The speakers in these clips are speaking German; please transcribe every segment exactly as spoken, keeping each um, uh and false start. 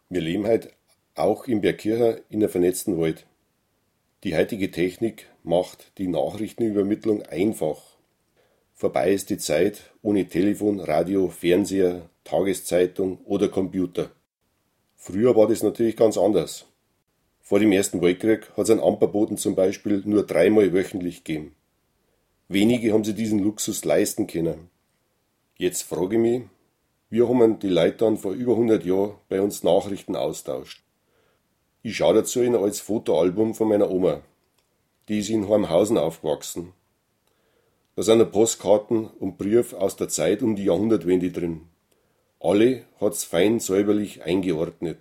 Wir leben heute auch in Bergkirchen in einem vernetzten Wald. Die heutige Technik macht die Nachrichtenübermittlung einfach. Vorbei ist die Zeit ohne Telefon, Radio, Fernseher, Tageszeitung oder Computer. Früher war das natürlich ganz anders. Vor dem Ersten Weltkrieg hat es einen Amperboten zum Beispiel nur dreimal wöchentlich gegeben. Wenige haben sich diesen Luxus leisten können. Jetzt frage ich mich, wie haben die Leute dann vor über hundert Jahren bei uns Nachrichten austauscht? Ich schaue dazu in ein altes Fotoalbum von meiner Oma. Die ist in Hormhausen aufgewachsen. Da sind noch Postkarten und Briefe aus der Zeit um die Jahrhundertwende drin. Alle hat's fein säuberlich eingeordnet.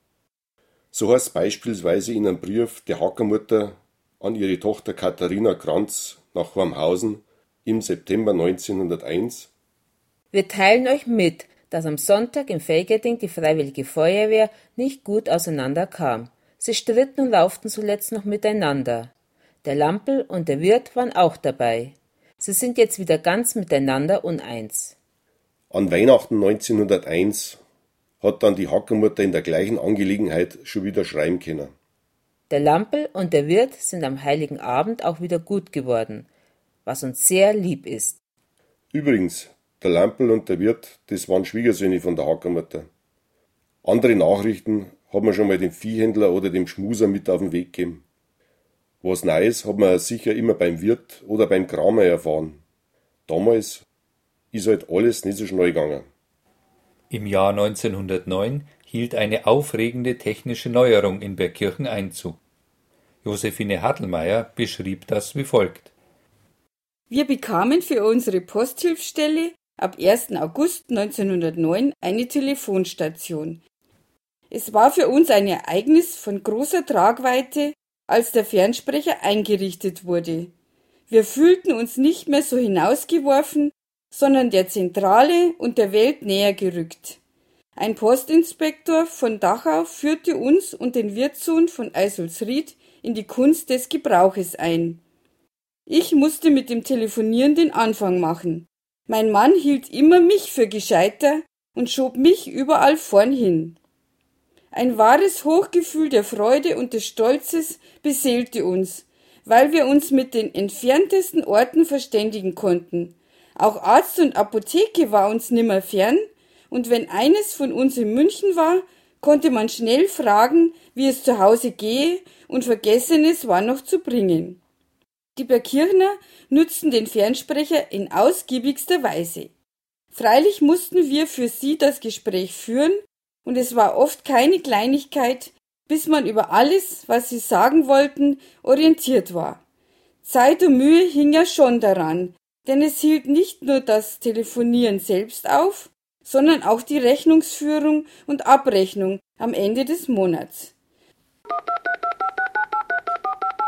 So heißt beispielsweise in einem Brief der Hackermutter an ihre Tochter Katharina Kranz nach Hormhausen im September neunzehnhunderteins: Wir teilen euch mit, dass am Sonntag im Felgerding die Freiwillige Feuerwehr nicht gut auseinanderkam. Sie stritten und lauften zuletzt noch miteinander. Der Lampl und der Wirt waren auch dabei. Sie sind jetzt wieder ganz miteinander uneins. An Weihnachten neunzehnhunderteins hat dann die Hackermutter in der gleichen Angelegenheit schon wieder schreiben können. Der Lampl und der Wirt sind am Heiligen Abend auch wieder gut geworden, was uns sehr lieb ist. Übrigens, der Lampl und der Wirt, das waren Schwiegersöhne von der Hackermutter. Andere Nachrichten hat man schon mal dem Viehhändler oder dem Schmuser mit auf den Weg gegeben. Was Neues hat man sicher immer beim Wirt oder beim Kramer erfahren. Damals ist halt alles nicht so schnell gegangen. Im Jahr neunzehnhundertneun hielt eine aufregende technische Neuerung in Bergkirchen Einzug. Josephine Hartlmeier beschrieb das wie folgt. Wir bekamen für unsere Posthilfsstelle ab ersten August neunzehnhundertneun eine Telefonstation. Es war für uns ein Ereignis von großer Tragweite, als der Fernsprecher eingerichtet wurde. Wir fühlten uns nicht mehr so hinausgeworfen, sondern der Zentrale und der Welt näher gerückt. Ein Postinspektor von Dachau führte uns und den Wirtssohn von Eisulsried in die Kunst des Gebrauches ein. Ich musste mit dem Telefonieren den Anfang machen. Mein Mann hielt immer mich für gescheiter und schob mich überall vorn hin. Ein wahres Hochgefühl der Freude und des Stolzes beseelte uns, weil wir uns mit den entferntesten Orten verständigen konnten. Auch Arzt und Apotheke war uns nimmer fern, und wenn eines von uns in München war, konnte man schnell fragen, wie es zu Hause gehe, und Vergessenes war noch zu bringen. Die Bergkirchner nützten den Fernsprecher in ausgiebigster Weise. Freilich mussten wir für sie das Gespräch führen, und es war oft keine Kleinigkeit, bis man über alles, was sie sagen wollten, orientiert war. Zeit und Mühe hing ja schon daran, denn es hielt nicht nur das Telefonieren selbst auf, sondern auch die Rechnungsführung und Abrechnung am Ende des Monats.